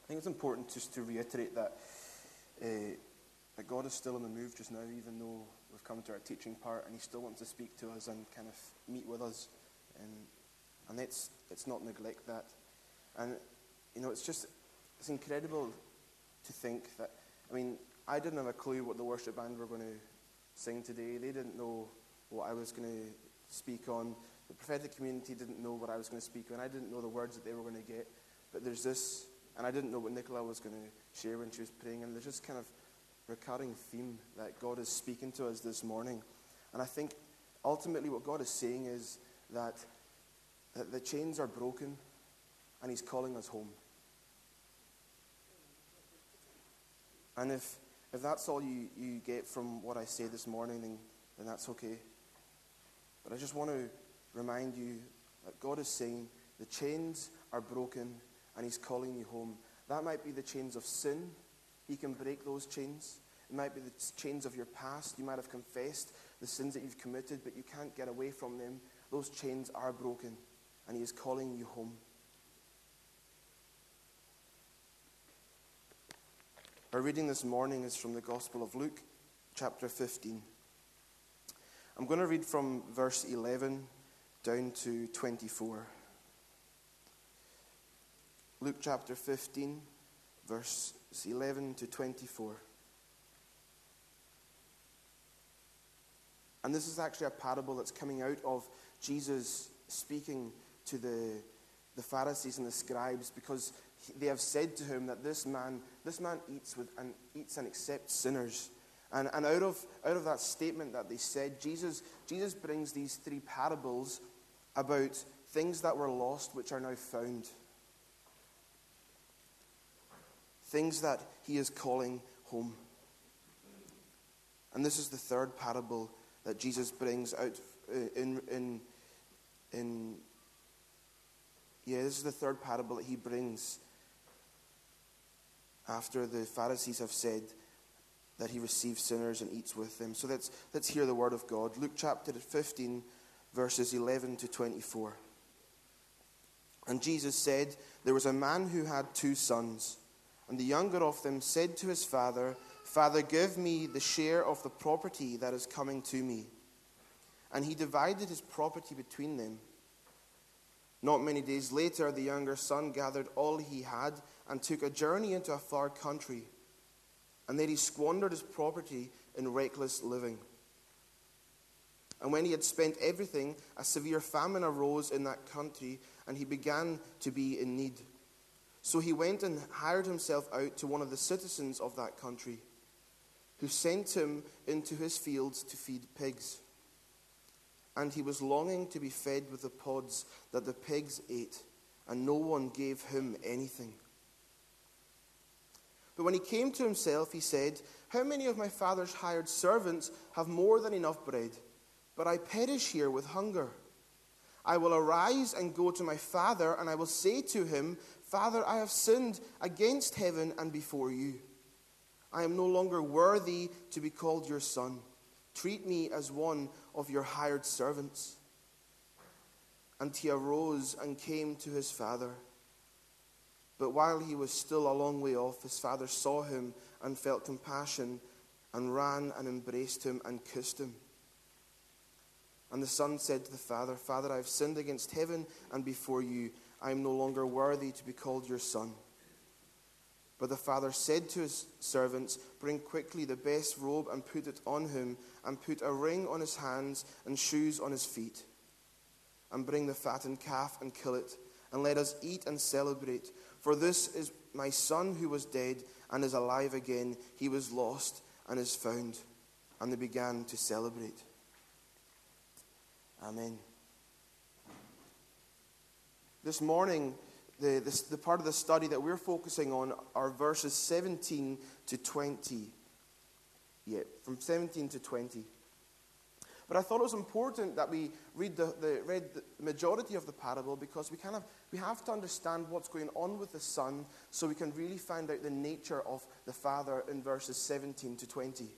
I think it's important just to reiterate that God is still on the move just now, even though we've come to our teaching part, and he still wants to speak to us and kind of meet with us. And let's not neglect that. And, it's incredible to think that, I didn't have a clue what the worship band were going to sing today. They didn't know what I was going to speak on. The prophetic community didn't know what I was going to speak on. I didn't know the words that they were going to get. But there's this, and I didn't know what Nicola was going to share when she was praying, and there's this kind of recurring theme that God is speaking to us this morning. And I think ultimately what God is saying is that the chains are broken and he's calling us home. And if that's all you get from what I say this morning, then that's okay. But I just want to remind you that God is saying the chains are broken and he's calling you home. That might be the chains of sin. He can break those chains. It might be the chains of your past. You might have confessed the sins that you've committed, but you can't get away from them. Those chains are broken, and he is calling you home. Our reading this morning is from the Gospel of Luke, chapter 15. I'm going to read from verse 11 down to 24. Luke chapter 15, verses 11 to 24. And this is actually a parable that's coming out of Jesus speaking to the Pharisees and the scribes, because they have said to him that this man eats and accepts sinners. And out of that statement that they said, Jesus brings these three parables about things that were lost which are now found. Things that he is calling home. And this is the third parable that Jesus brings out this is the third parable that he brings after the Pharisees have said that he receives sinners and eats with them. So let's hear the word of God. Luke chapter 15, verses 11 to 24. And Jesus said, there was a man who had 2 sons, and the younger of them said to his father, Father, give me the share of the property that is coming to me. And he divided his property between them. Not many days later, the younger son gathered all he had and took a journey into a far country. And there he squandered his property in reckless living. And when he had spent everything, a severe famine arose in that country, and he began to be in need. So he went and hired himself out to one of the citizens of that country, who sent him into his fields to feed pigs. And he was longing to be fed with the pods that the pigs ate, and no one gave him anything. But when he came to himself, he said, how many of my father's hired servants have more than enough bread, but I perish here with hunger? I will arise and go to my father, and I will say to him, Father, I have sinned against heaven and before you. I am no longer worthy to be called your son. Treat me as one of your hired servants. And he arose and came to his father. But while he was still a long way off, his father saw him and felt compassion and ran and embraced him and kissed him. And the son said to the father, Father, I have sinned against heaven and before you. I am no longer worthy to be called your son. But the father said to his servants, bring quickly the best robe and put it on him, and put a ring on his hands and shoes on his feet. And bring the fattened calf and kill it, and let us eat and celebrate. For this is my son who was dead and is alive again. He was lost and is found. And they began to celebrate. Amen. This morning, the part of the study that we're focusing on are verses 17 to 20. Yeah, from 17 to 20. But I thought it was important that we read the majority of the parable, because we have to understand what's going on with the son, so we can really find out the nature of the father in verses 17 to 20.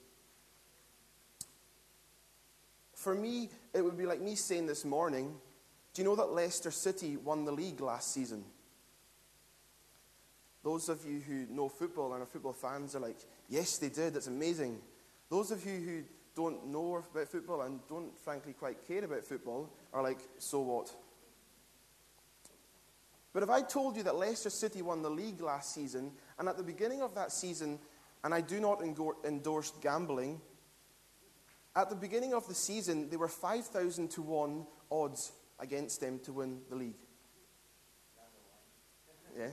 For me, it would be like me saying this morning, do you know that Leicester City won the league last season? Those of you who know football and are football fans are like, yes, they did, that's amazing. Those of you who don't know about football and don't frankly quite care about football are like, so what? But if I told you that Leicester City won the league last season, and at the beginning of that season, and I do not endorse gambling, at the beginning of the season, there were 5,000 to 1 odds against them to win the league. Yeah.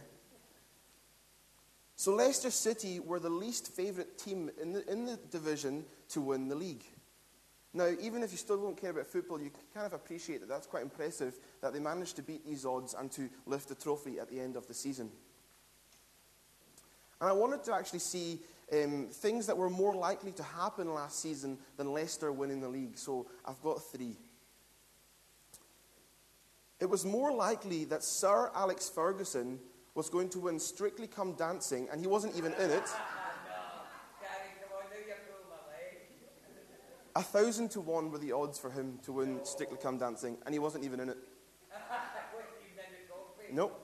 So Leicester City were the least favourite team in the division to win the league. Now, even if you still don't care about football, you can kind of appreciate that that's quite impressive that they managed to beat these odds and to lift the trophy at the end of the season. And I wanted to actually see things that were more likely to happen last season than Leicester winning the league. So I've got 3. It was more likely that Sir Alex Ferguson was going to win Strictly Come Dancing, and he wasn't even in it. 1,000 to 1 were the odds for him to win Strictly Come Dancing, and he wasn't even in it. Nope.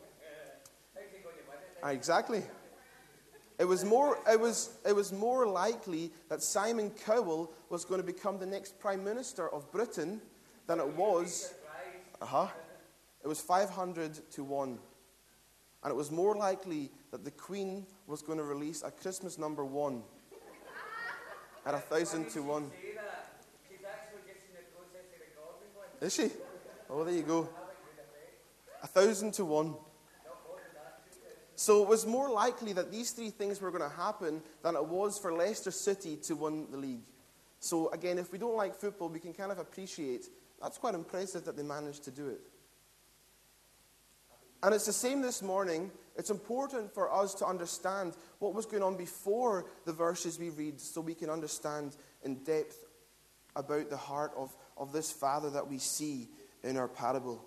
Exactly. It was more likely that Simon Cowell was going to become the next Prime Minister of Britain than it was. It was 500 to 1. And it was more likely that the Queen was going to release a Christmas number 1 at 1,000 to 1. Is she? Oh, there you go. 1,000 to 1. So it was more likely that these 3 things were going to happen than it was for Leicester City to win the league. So again, if we don't like football, we can kind of appreciate that's quite impressive that they managed to do it. And it's the same this morning. It's important for us to understand what was going on before the verses we read so we can understand in depth about the heart of this Father that we see in our parable.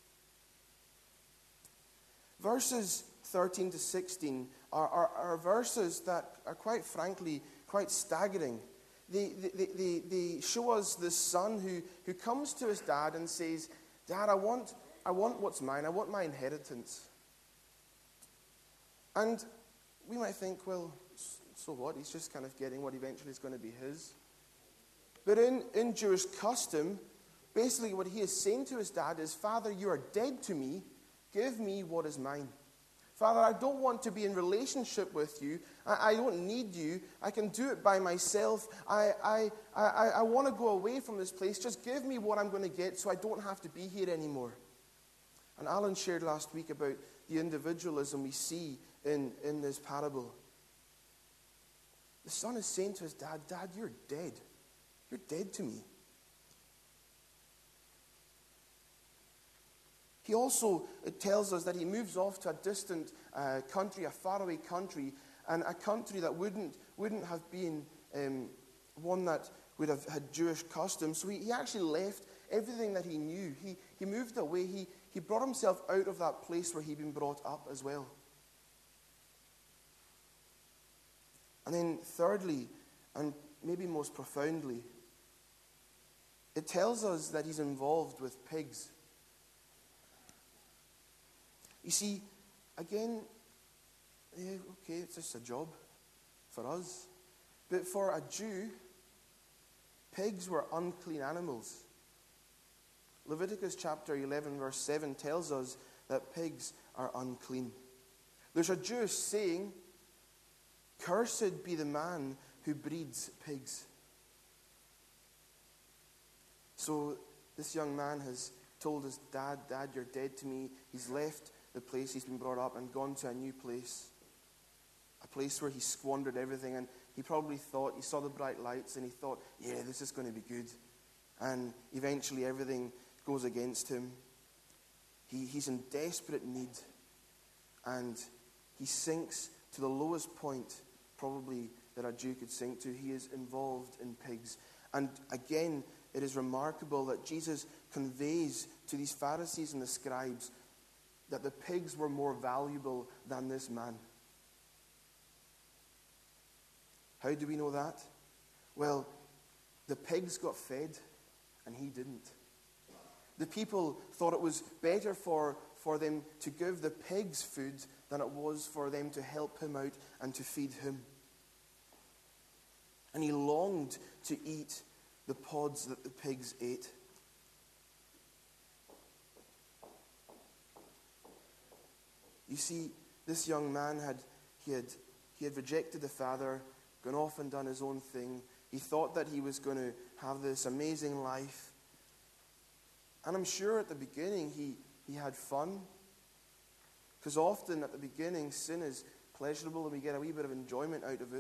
Verses 13 to 16 are verses that are quite frankly quite staggering. They show us this son who comes to his dad and says, "Dad, I want what's mine. I want my inheritance." And we might think, well, so what? He's just kind of getting what eventually is going to be his. But in Jewish custom, basically what he is saying to his dad is, "Father, you are dead to me. Give me what is mine. Father, I don't want to be in relationship with you. I don't need you. I can do it by myself. I want to go away from this place. Just give me what I'm going to get so I don't have to be here anymore." And Alan shared last week about the individualism we see in this parable. The son is saying to his dad, "Dad, you're dead. You're dead to me." He also, it tells us that he moves off to a distant country, a faraway country, and a country that wouldn't have been one that would have had Jewish customs. So he actually left everything that he knew. He moved away. He brought himself out of that place where he'd been brought up as well. And then thirdly, and maybe most profoundly, it tells us that he's involved with pigs. You see, again, okay, it's just a job for us. But for a Jew, pigs were unclean animals. Leviticus chapter 11, verse 7 tells us that pigs are unclean. There's a Jewish saying, "Cursed be the man who breeds pigs." So this young man has told his dad, "Dad, you're dead to me." He's left the place he's been brought up and gone to a new place. A place where he squandered everything, and he probably thought, he saw the bright lights and he thought, yeah, this is going to be good. And eventually everything goes against him. He's in desperate need, and he sinks to the lowest point probably that a Jew could sink to. He is involved in pigs. And again, it is remarkable that Jesus conveys to these Pharisees and the scribes that the pigs were more valuable than this man. How do we know that? Well, the pigs got fed and he didn't. The people thought it was better for them to give the pigs food than it was for them to help him out and to feed him. And he longed to eat the pods that the pigs ate. You see, this young man had rejected the Father, gone off and done his own thing. He thought that he was going to have this amazing life. And I'm sure at the beginning he had fun. Because often at the beginning sin is pleasurable and we get a wee bit of enjoyment out of it.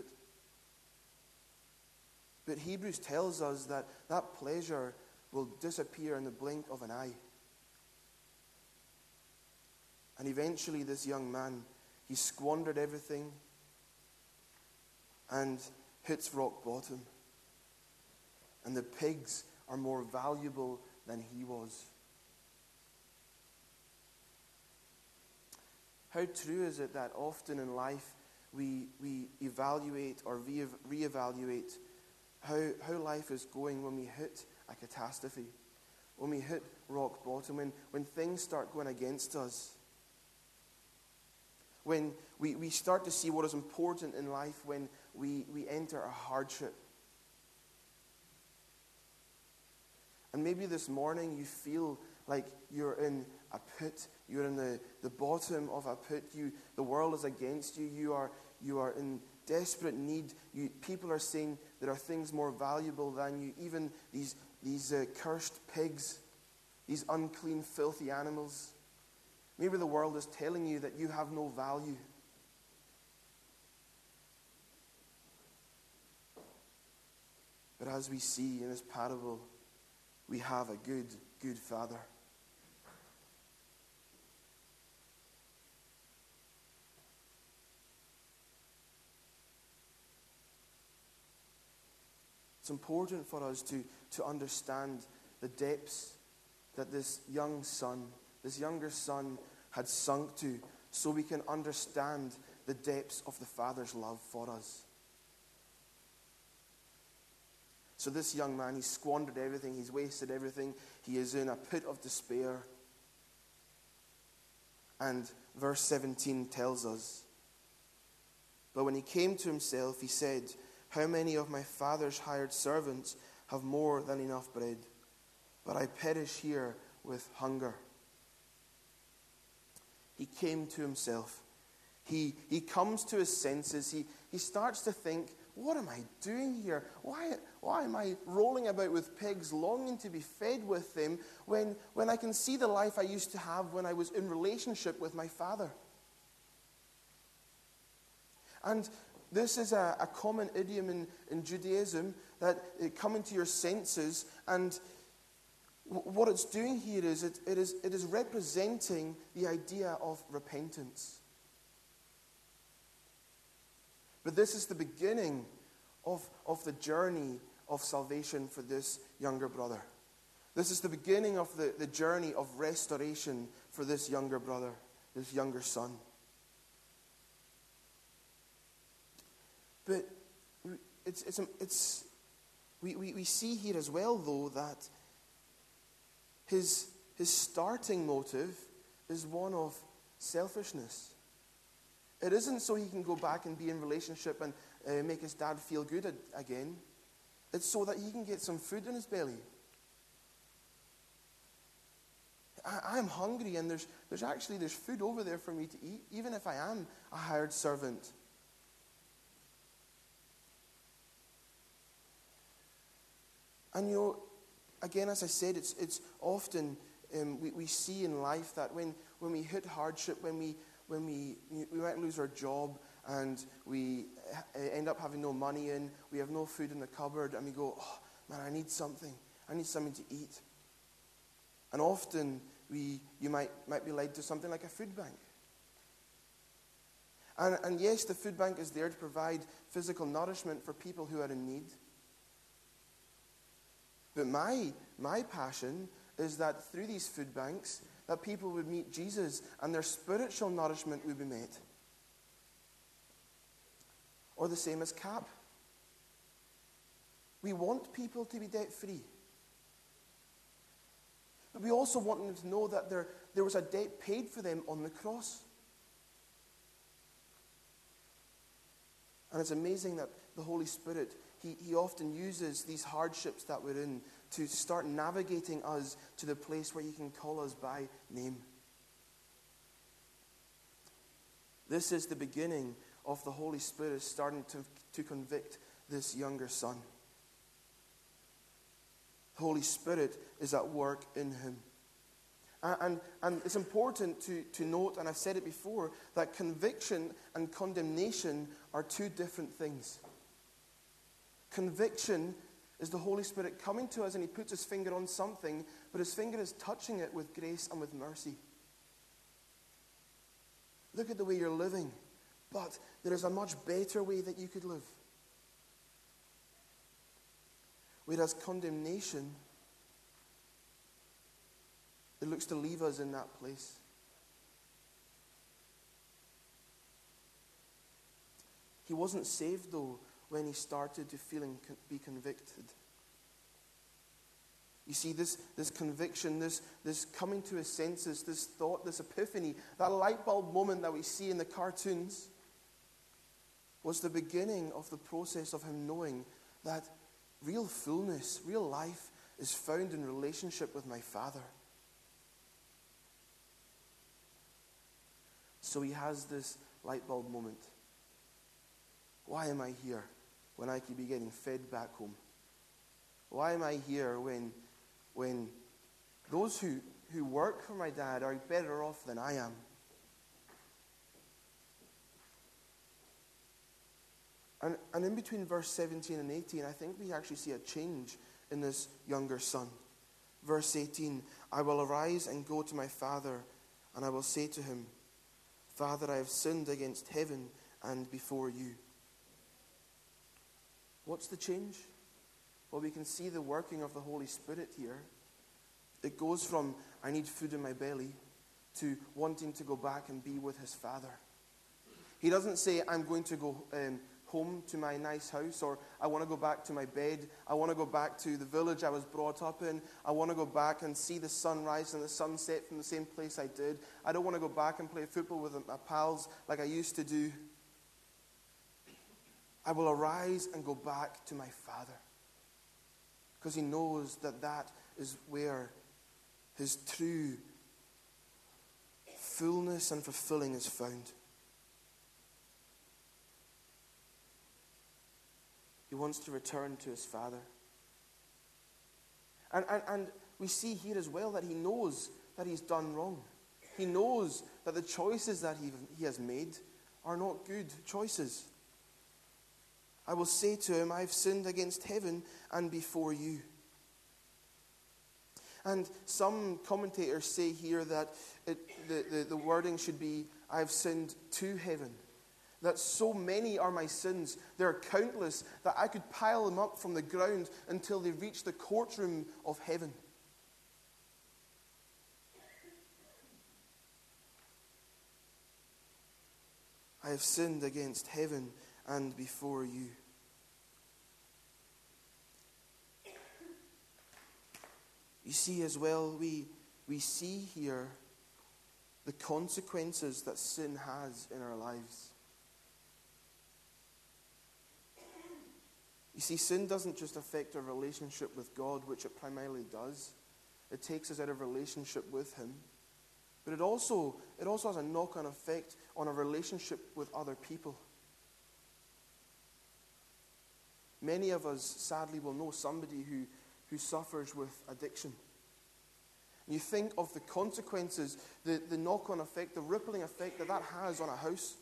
But Hebrews tells us that that pleasure will disappear in the blink of an eye. And eventually this young man, he squandered everything and hits rock bottom. And the pigs are more valuable than he was. How true is it that often in life we evaluate or reevaluate how life is going when we hit a catastrophe, when we hit rock bottom, when things start going against us, when we start to see what is important in life, when we enter a hardship. And maybe this morning you feel like you're in a pit, you're in the bottom of a pit, the world is against you, you are in desperate need. People are saying there are things more valuable than you, even these cursed pigs, these unclean, filthy animals. Maybe the world is telling you that you have no value. But as we see in this parable, we have a good, good Father. It's important for us to understand the depths that this younger son had sunk to, so we can understand the depths of the Father's love for us. So this young man, he's squandered everything, he's wasted everything, he is in a pit of despair. And verse 17 tells us, but when he came to himself, he said, how many of my father's hired servants have more than enough bread, but I perish here with hunger. He came to himself. He comes to his senses. He starts to think, what am I doing here? Why am I rolling about with pigs, longing to be fed with them, when I can see the life I used to have when I was in relationship with my Father? And this is a common idiom in Judaism, that coming to your senses. And what it's doing here is it is representing the idea of repentance. But this is the beginning of the journey of salvation for this younger brother. This is the beginning of the journey of restoration for this younger brother, this younger son. But we see here as well, though, that his starting motive is one of selfishness. It isn't so he can go back and be in relationship and make his dad feel good again. It's so that he can get some food in his belly. I'm hungry, and there's food over there for me to eat, even if I am a hired servant. And again, as I said, it's often we see in life that when we hit hardship, when we might lose our job and we end up having no money in, we have no food in the cupboard, and we go, oh man, I need something to eat. And often you might be led to something like a food bank. And yes, the food bank is there to provide physical nourishment for people who are in need. But my passion is that through these food banks, that people would meet Jesus and their spiritual nourishment would be met. Or the same as CAP. We want people to be debt-free. But we also want them to know that there was a debt paid for them on the cross. And it's amazing that the Holy Spirit, He often uses these hardships that we're in to start navigating us to the place where He can call us by name. This is the beginning of the Holy Spirit starting to convict this younger son. The Holy Spirit is at work in him. And it's important to note, and I've said it before, that conviction and condemnation are two different things. Conviction is the Holy Spirit coming to us and He puts His finger on something, but His finger is touching it with grace and with mercy. Look at the way you're living, but there is a much better way that you could live. Whereas condemnation, it looks to leave us in that place. He wasn't saved, though, when he started to be convicted. You see, this conviction, this coming to his senses, this thought, this epiphany, that light bulb moment that we see in the cartoons was the beginning of the process of him knowing that real fullness, real life is found in relationship with my Father. So he has this light bulb moment. Why am I here when I could be getting fed back home? Why am I here when those who work for my dad are better off than I am? And in between verse 17 and 18, I think we actually see a change in this younger son. Verse 18, I will arise and go to my father, and I will say to him, Father, I have sinned against heaven and before you. What's the change? Well, we can see the working of the Holy Spirit here. It goes from, I need food in my belly, to wanting to go back and be with his Father. He doesn't say, I'm going to go home to my nice house, or I want to go back to my bed. I want to go back to the village I was brought up in. I want to go back and see the sunrise and the sunset from the same place I did. I don't want to go back and play football with my pals like I used to do. I will arise and go back to my Father, because he knows that that is where his true fullness and fulfilling is found. He wants to return to his Father. And we see here as well that he knows that he's done wrong. He knows that the choices that he has made are not good choices. I will say to him, I have sinned against heaven and before you. And some commentators say here that the wording should be, I have sinned to heaven. That so many are my sins, they are countless, that I could pile them up from the ground until they reach the courtroom of heaven. I have sinned against heaven and before you. You see as well, we see here the consequences that sin has in our lives. You see, sin doesn't just affect our relationship with God, which it primarily does. It takes us out of relationship with him. But it also has a knock-on effect on our relationship with other people. Many of us, sadly, will know somebody who suffers with addiction. You think of the consequences, the knock-on effect, the rippling effect that has on a house.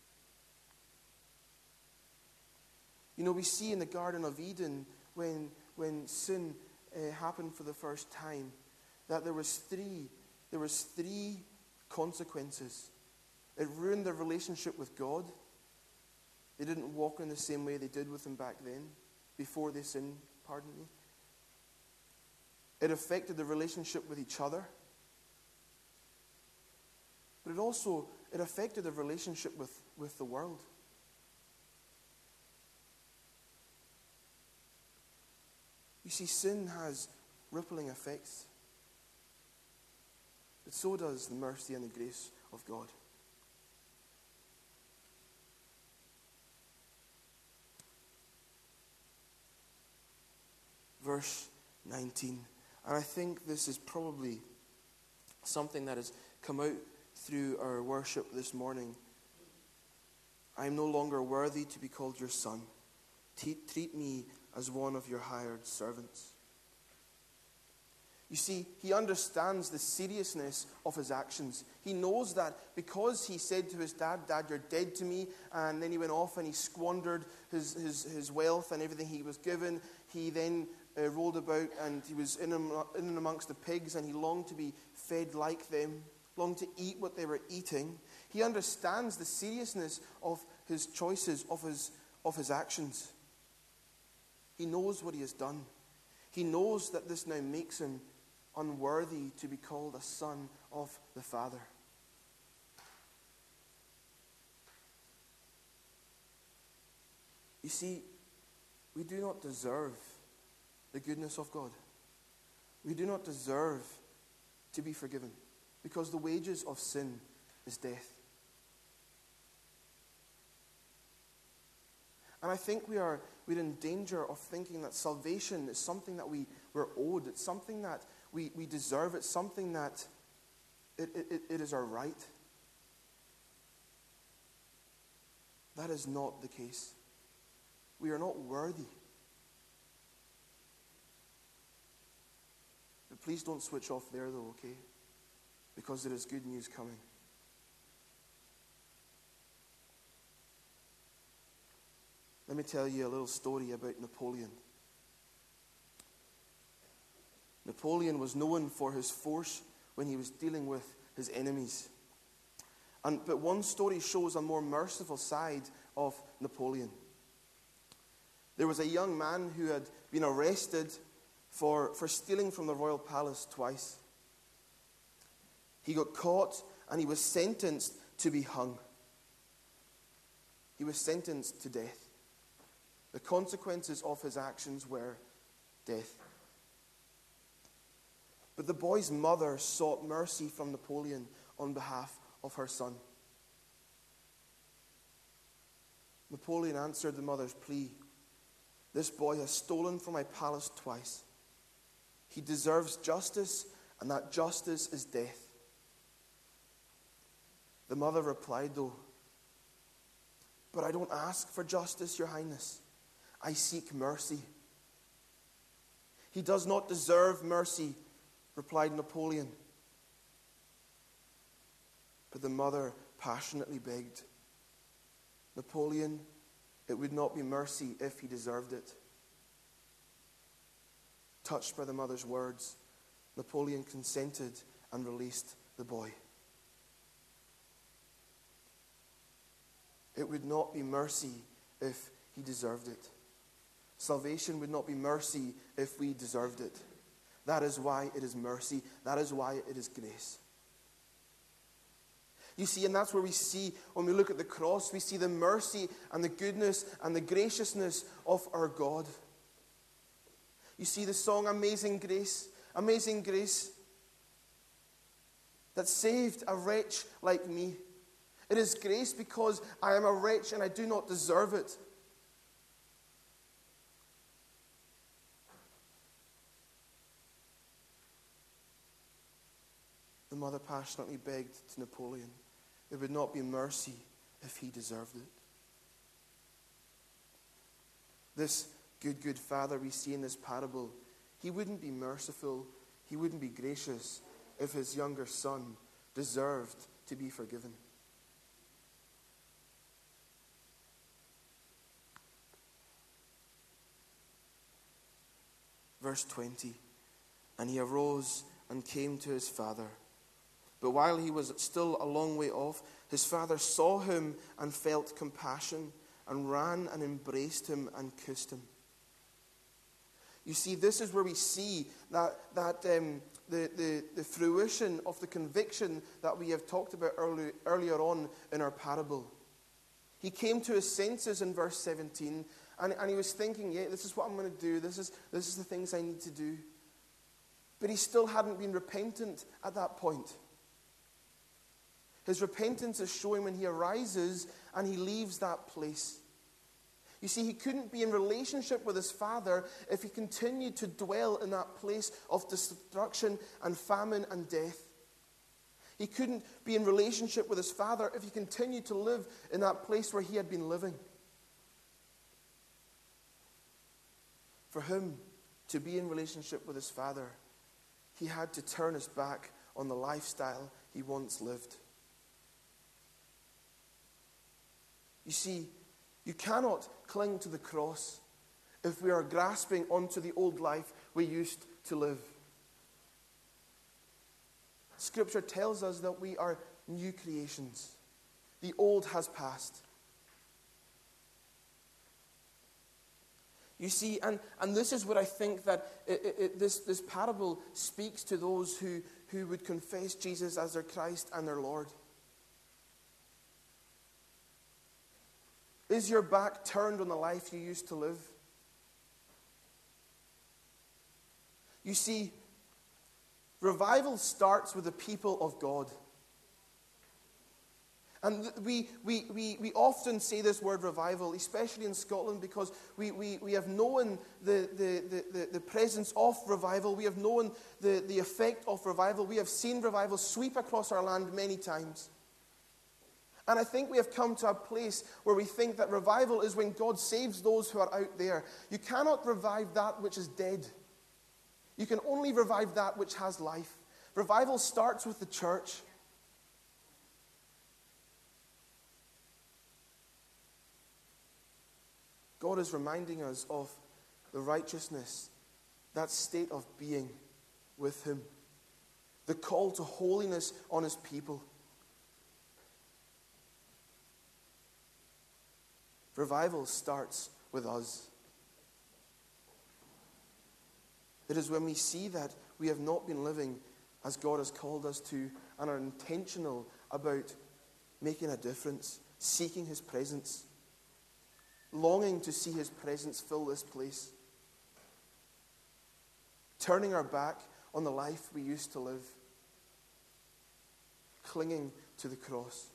You know, we see in the Garden of Eden, when sin happened for the first time, that there was three consequences. It ruined their relationship with God. They didn't walk in the same way they did with him back then, before they sinned, pardon me. It affected the relationship with each other. But it affected the relationship with the world. You see, sin has rippling effects. But so does the mercy and the grace of God. verse 19. And I think this is probably something that has come out through our worship this morning. I am no longer worthy to be called your son. Treat me as one of your hired servants. You see, he understands the seriousness of his actions. He knows that because he said to his dad, "Dad, you're dead to me," and then he went off and he squandered his wealth and everything he was given. He then rolled about and he was in and amongst the pigs, and he longed to be fed like them, longed to eat what they were eating. He understands the seriousness of his choices, of his actions. He knows what he has done. He knows that this now makes him unworthy to be called a son of the Father. You see, we do not deserve the goodness of God. We do not deserve to be forgiven, because the wages of sin is death. And I think we're in danger of thinking that salvation is something that we're owed. It's something that we deserve. It's something that it is our right. That is not the case. We are not worthy. But please don't switch off there though, okay? Because there is good news coming. Let me tell you a little story about Napoleon. Napoleon was known for his force when he was dealing with his enemies. But one story shows a more merciful side of Napoleon. There was a young man who had been arrested for stealing from the royal palace twice. He got caught and he was sentenced to be hung. He was sentenced to death. The consequences of his actions were death. But the boy's mother sought mercy from Napoleon on behalf of her son. Napoleon answered the mother's plea. "This boy has stolen from my palace twice. He deserves justice, and that justice is death." The mother replied, though, "But I don't ask for justice, Your Highness. I seek mercy." "He does not deserve mercy," replied Napoleon. But the mother passionately begged, "Napoleon, it would not be mercy if he deserved it." Touched by the mother's words, Napoleon consented and released the boy. It would not be mercy if he deserved it. Salvation would not be mercy if we deserved it. That is why it is mercy. That is why it is grace. You see, and that's where we see, when we look at the cross, we see the mercy and the goodness and the graciousness of our God. You see the song Amazing Grace that saved a wretch like me. It is grace because I am a wretch and I do not deserve it. The mother passionately begged to Napoleon, it would not be mercy if he deserved it. This good father we see in this parable, he wouldn't be merciful, he wouldn't be gracious if his younger son deserved to be forgiven. Verse 20, "And he arose and came to his father. But while he was still a long way off, his father saw him and felt compassion and ran and embraced him and kissed him." You see, this is where we see the fruition of the conviction that we have talked about earlier on in our parable. He came to his senses in verse 17, and he was thinking, yeah, this is what I'm going to do. This is the things I need to do. But he still hadn't been repentant at that point. His repentance is showing when he arises and he leaves that place. You see, he couldn't be in relationship with his Father if he continued to dwell in that place of destruction and famine and death. He couldn't be in relationship with his Father if he continued to live in that place where he had been living. For him to be in relationship with his Father, he had to turn his back on the lifestyle he once lived. You see, you cannot cling to the cross if we are grasping onto the old life we used to live. Scripture tells us that we are new creations. The old has passed. You see, and this is what I think that this parable speaks to those who would confess Jesus as their Christ and their Lord. Is your back turned on the life you used to live? You see, revival starts with the people of God. And we often say this word revival, especially in Scotland, because we have known the presence of revival. We have known the effect of revival. We have seen revival sweep across our land many times. And I think we have come to a place where we think that revival is when God saves those who are out there. You cannot revive that which is dead. You can only revive that which has life. Revival starts with the church. God is reminding us of the righteousness, that state of being with him, the call to holiness on his people. Revival starts with us. It is when we see that we have not been living as God has called us to and are intentional about making a difference, seeking his presence, longing to see his presence fill this place, turning our back on the life we used to live, clinging to the cross.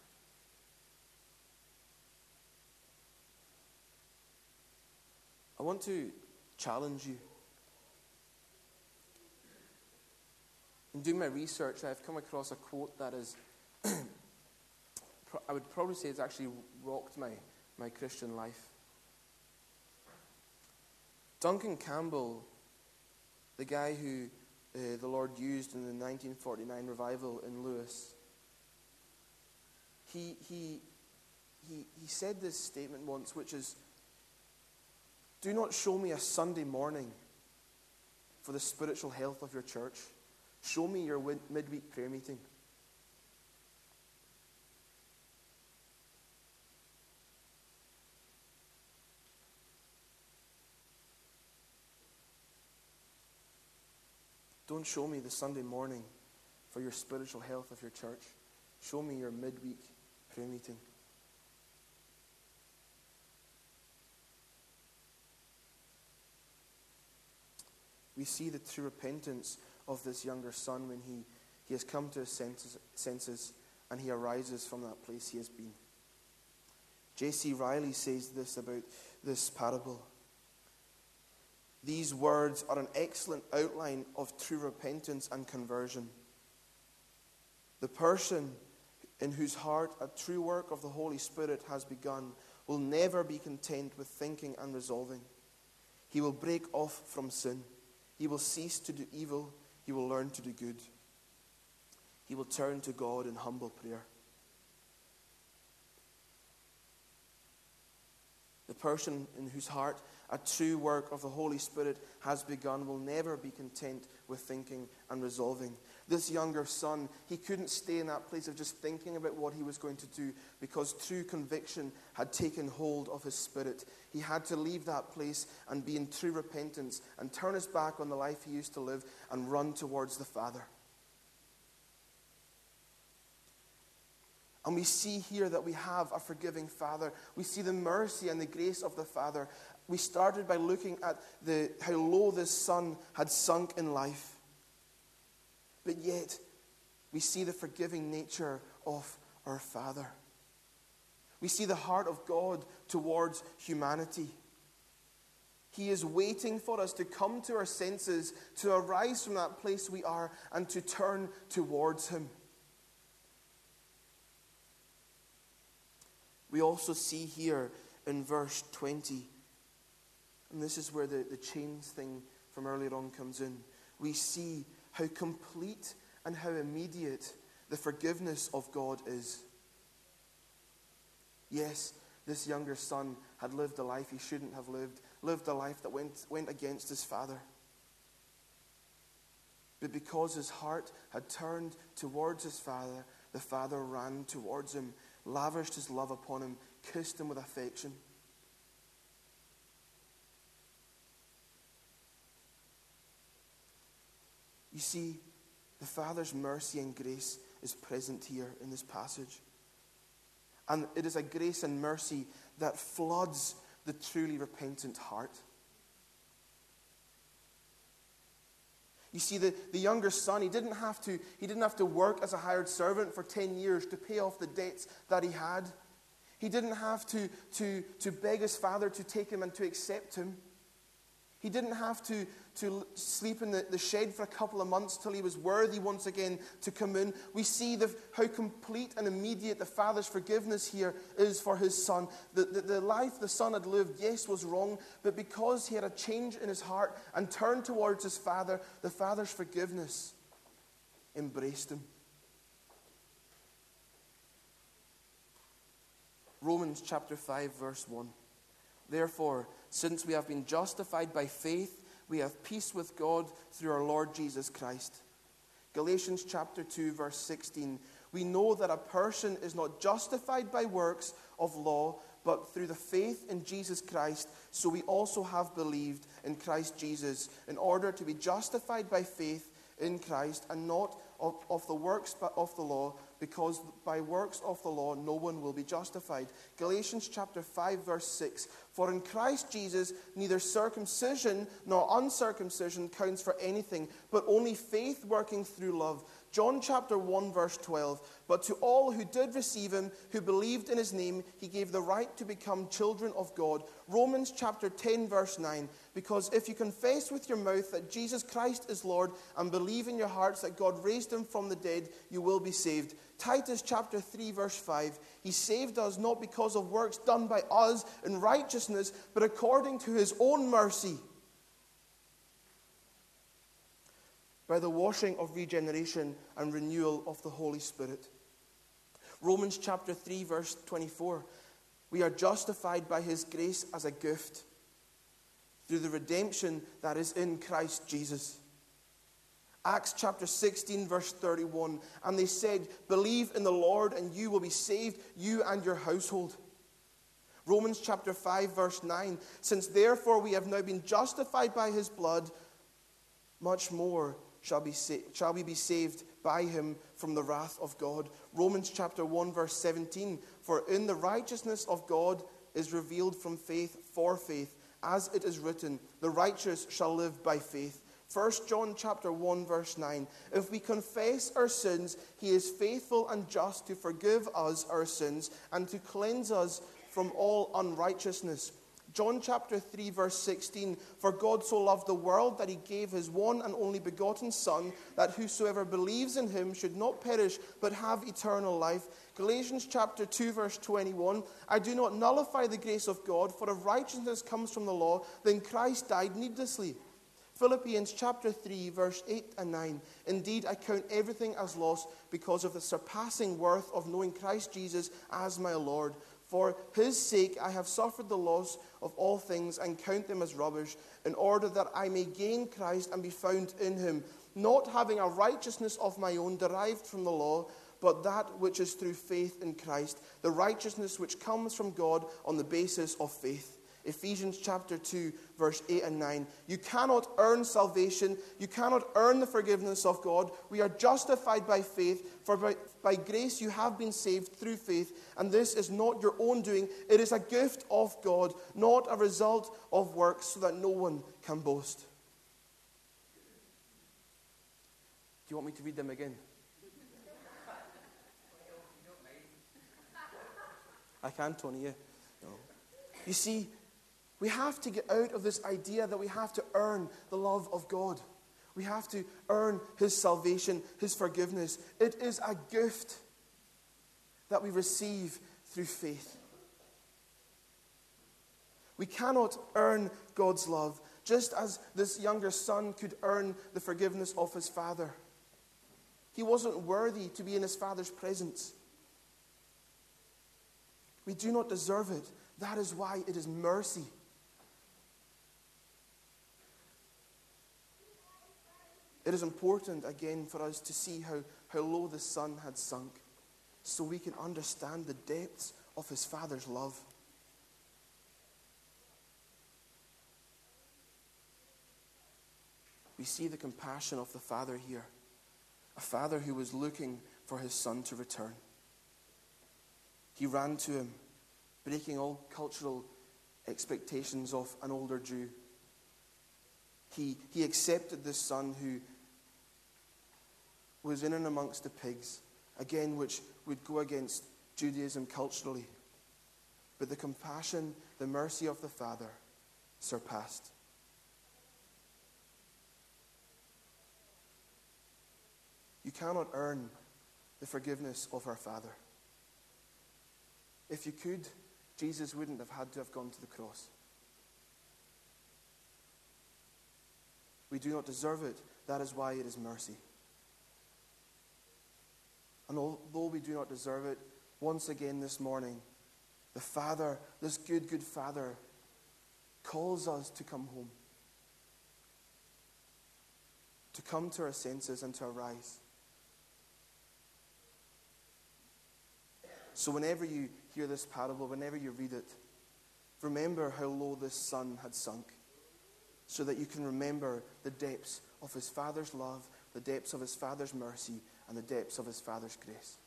I want to challenge you. In doing my research, I've come across a quote that is, I would probably say it's actually rocked my Christian life. Duncan Campbell, the guy who the Lord used in the 1949 revival in Lewis, he said this statement once, which is, "Do not show me a Sunday morning for the spiritual health of your church. Show me your midweek prayer meeting." Don't show me the Sunday morning for your spiritual health of your church. Show me your midweek prayer meeting. We see the true repentance of this younger son when he has come to his senses and he arises from that place he has been. J.C. Riley says this about this parable. These words are an excellent outline of true repentance and conversion. The person in whose heart a true work of the Holy Spirit has begun will never be content with thinking and resolving. He will break off from sin. He will cease to do evil. He will learn to do good. He will turn to God in humble prayer. The person in whose heart a true work of the Holy Spirit has begun will never be content with thinking and resolving. This younger son, he couldn't stay in that place of just thinking about what he was going to do because true conviction had taken hold of his spirit. He had to leave that place and be in true repentance and turn his back on the life he used to live and run towards the Father. And we see here that we have a forgiving Father. We see the mercy and the grace of the Father. We started by looking at how low this son had sunk in life. But yet, we see the forgiving nature of our Father. We see the heart of God towards humanity. He is waiting for us to come to our senses, to arise from that place we are, and to turn towards him. We also see here in verse 20, and this is where the chains thing from earlier on comes in. We see how complete and how immediate the forgiveness of God is. Yes, this younger son had lived a life he shouldn't have lived a life that went against his father. But because his heart had turned towards his father, the father ran towards him, lavished his love upon him, kissed him with affection. You see, the Father's mercy and grace is present here in this passage. And it is a grace and mercy that floods the truly repentant heart. You see, the younger son, he didn't have to work as a hired servant for 10 years to pay off the debts that he had. He didn't have to beg his father to take him and to accept him. He didn't have to sleep in the shed for a couple of months till he was worthy once again to come in. We see how complete and immediate the father's forgiveness here is for his son. The life the son had lived, yes, was wrong, but because he had a change in his heart and turned towards his father, the father's forgiveness embraced him. Romans chapter 5, verse 1. Therefore, since we have been justified by faith, we have peace with God through our Lord Jesus Christ. Galatians chapter 2, verse 16. We know that a person is not justified by works of law, but through the faith in Jesus Christ. So we also have believed in Christ Jesus, in order to be justified by faith in Christ, and not of the works of the law, because by works of the law no one will be justified. Galatians chapter 5, verse 6. For in Christ Jesus neither circumcision nor uncircumcision counts for anything, but only faith working through love. John chapter 1, verse 12. But to all who did receive him, who believed in his name, he gave the right to become children of God. Romans chapter 10, verse 9. Because if you confess with your mouth that Jesus Christ is Lord and believe in your hearts that God raised him from the dead, you will be saved. Titus chapter 3, verse 5. He saved us not because of works done by us in righteousness, but according to his own mercy, by the washing of regeneration and renewal of the Holy Spirit. Romans chapter 3, verse 24. We are justified by his grace as a gift through the redemption that is in Christ Jesus. Acts chapter 16, verse 31. And they said, believe in the Lord and you will be saved, you and your household. Romans chapter 5, verse 9. Since therefore we have now been justified by his blood, much more shall we be saved by him from the wrath of God. Romans chapter 1, verse 17. For in the righteousness of God is revealed from faith for faith, as it is written, the righteous shall live by faith. 1 John chapter 1, verse 9. If we confess our sins, he is faithful and just to forgive us our sins and to cleanse us from all unrighteousness. John chapter 3, verse 16. For God so loved the world that he gave his one and only begotten Son, that whosoever believes in him should not perish but have eternal life. Galatians chapter 2, verse 21. I do not nullify the grace of God, for if righteousness comes from the law, then Christ died needlessly. Philippians chapter 3, verse 8 and 9. Indeed, I count everything as loss because of the surpassing worth of knowing Christ Jesus as my Lord. For his sake I have suffered the loss of all things and count them as rubbish, in order that I may gain Christ and be found in him, not having a righteousness of my own derived from the law, but that which is through faith in Christ, the righteousness which comes from God on the basis of faith. Ephesians chapter 2, verse 8 and 9. You cannot earn salvation. You cannot earn the forgiveness of God. We are justified by faith, for by grace you have been saved through faith, and this is not your own doing. It is a gift of God, not a result of works, so that no one can boast. Do you want me to read them again? I can, Tony, yeah. No. You see, we have to get out of this idea that we have to earn the love of God. We have to earn His salvation, His forgiveness. It is a gift that we receive through faith. We cannot earn God's love, just as this younger son could earn the forgiveness of his father. He wasn't worthy to be in his father's presence. We do not deserve it. That is why it is mercy. It is important, again, for us to see how low the son had sunk, so we can understand the depths of his father's love. We see the compassion of the father here. A father who was looking for his son to return. He ran to him, breaking all cultural expectations of an older Jew. He accepted this son who was in and amongst the pigs, again, which would go against Judaism culturally. But the compassion, the mercy of the father surpassed. You cannot earn the forgiveness of our Father. If you could, Jesus wouldn't have had to have gone to the cross. We do not deserve it. That is why it is mercy. And although we do not deserve it, once again this morning, the Father, this good, good Father, calls us to come home. To come to our senses and to arise. So whenever you hear this parable, whenever you read it, remember how low this son had sunk, so that you can remember the depths of his Father's love, the depths of his Father's mercy, and the depths of his Father's grace.